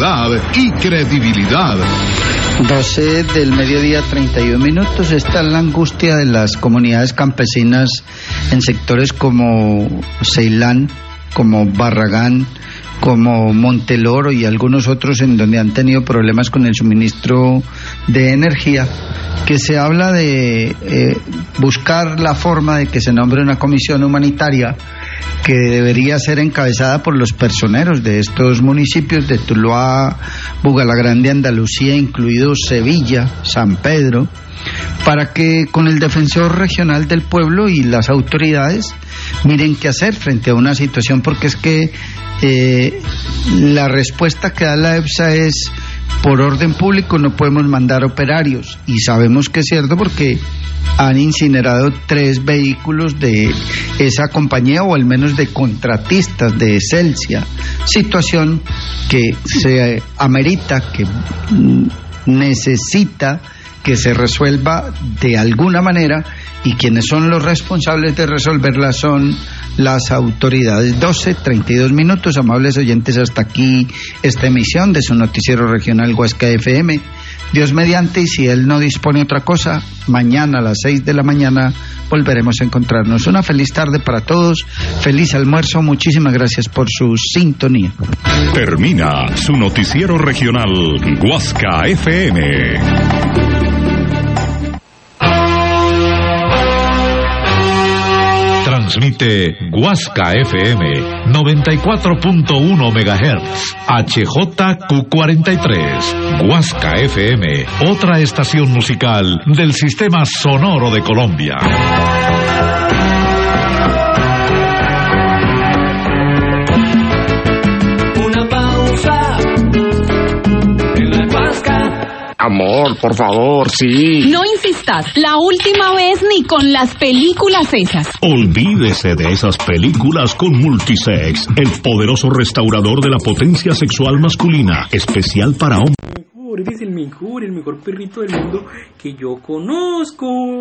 seriedad y credibilidad. 12 del mediodía, 31 minutos. Esta es la angustia de las comunidades campesinas en sectores como Ceilán, como Barragán, como Monteloro y algunos otros en donde han tenido problemas con el suministro de energía, que se habla de buscar la forma de que se nombre una comisión humanitaria que debería ser encabezada por los personeros de estos municipios de Tuluá, Bugalagrande, Andalucía, incluidos Sevilla, San Pedro, para que con el defensor regional del pueblo y las autoridades miren qué hacer frente a una situación, porque es que la respuesta que da la EPSA es: por orden público no podemos mandar operarios, y sabemos que es cierto porque han incinerado 3 vehículos de esa compañía, o al menos de contratistas de Celsia, situación que se amerita, que necesita que se resuelva de alguna manera, y quienes son los responsables de resolverla son las autoridades. 12:32 minutos, amables oyentes, hasta aquí esta emisión de su noticiero regional Huasca FM. Dios mediante, y si Él no dispone otra cosa, mañana a las 6 de la mañana volveremos a encontrarnos. Una feliz tarde para todos, feliz almuerzo, muchísimas gracias por su sintonía. Termina su noticiero regional Huasca FM. Transmite Huasca FM 94.1 MHz, HJQ43, Huasca FM, otra estación musical del Sistema Sonoro de Colombia. Una pausa en la Huasca. Amor, por favor, sí. No insistas, la última vez ni con las películas esas. Olvídese de esas películas con Multisex, el poderoso restaurador de la potencia sexual masculina, especial para hombres. Eres el mejor perrito del mundo que yo conozco.